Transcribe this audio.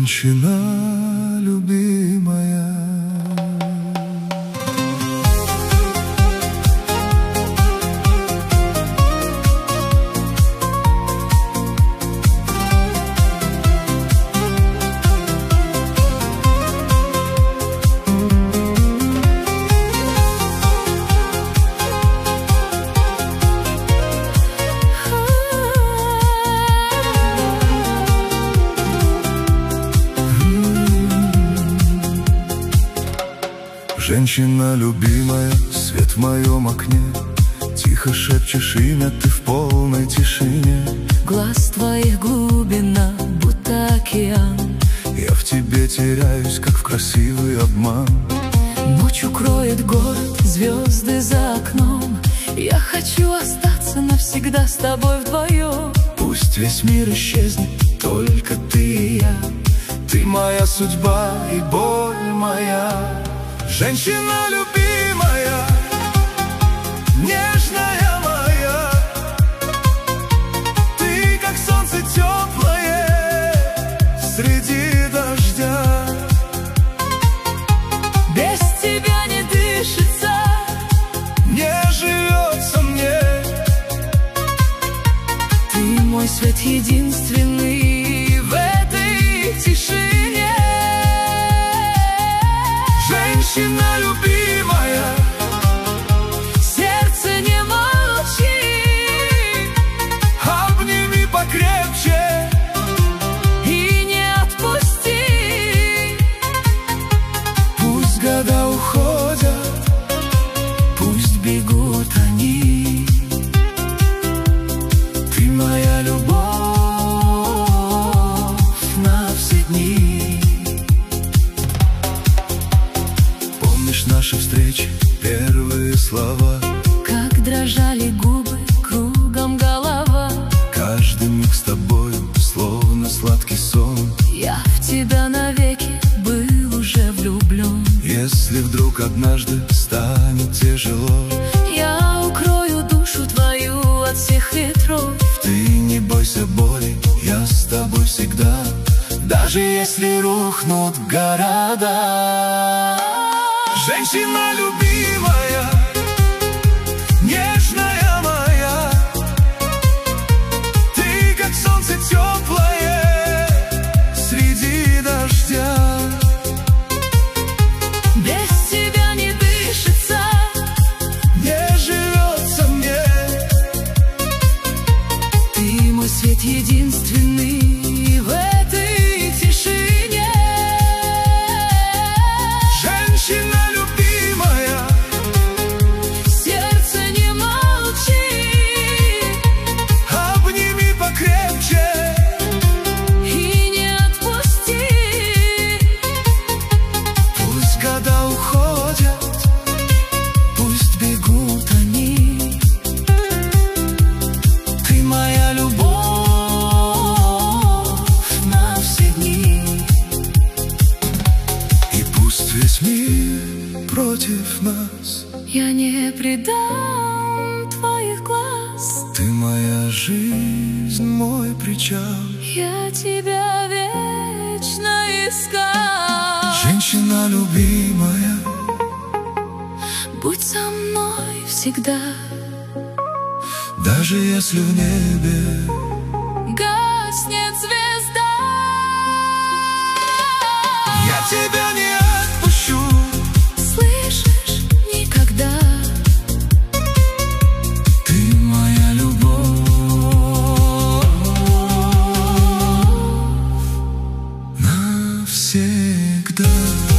Женщина любимая. Женщина любимая, свет в моем окне, тихо шепчешь имя ты в полной тишине. Глаз твоих глубина, будто океан. Я в тебе теряюсь, как в красивый обман. Ночь укроет город, звезды за окном. Я хочу остаться навсегда с тобой вдвоем. Пусть весь мир исчезнет, только ты и я. Ты моя судьба и боль моя. Женщина любимая, нежная моя, ты как солнце теплое среди дождя. Без тебя не дышится, не живется мне. ты мой свет единственный в этой тишине. Женщина любимая, сердце не молчи, обними покрепче и не отпусти. Пусть года уходят, Пусть бегут они. ты моя любовь на все дни. Помнишь наши встречи, первые слова, Как дрожали губы, кругом голова. каждый миг с тобою, словно сладкий сон. Я в тебя навеки был уже влюблен. Если вдруг однажды станет тяжело, Я укрою душу твою от всех ветров. ты не бойся боли, я с тобой всегда. Даже если рухнут города. Женщина любимая, нежная моя, ты как солнце теплое среди дождя. Без тебя не дышится, Не живется мне. ты мой свет единственный в этой тишине. Женщина любимая, Сердце не молчи обними покрепче и не отпусти. Пусть года уходят, пусть бегут они. Ты моя любовь на все дни. И пусть весь мир против нас, Я не предам твоих глаз. ты моя жизнь, мой причал. Я тебя вечно искал. Женщина любимая, Будь со мной всегда. даже если в небе Гаснет звезда, я тебя не отпущу. слышишь, никогда. Ты моя любовь навсегда.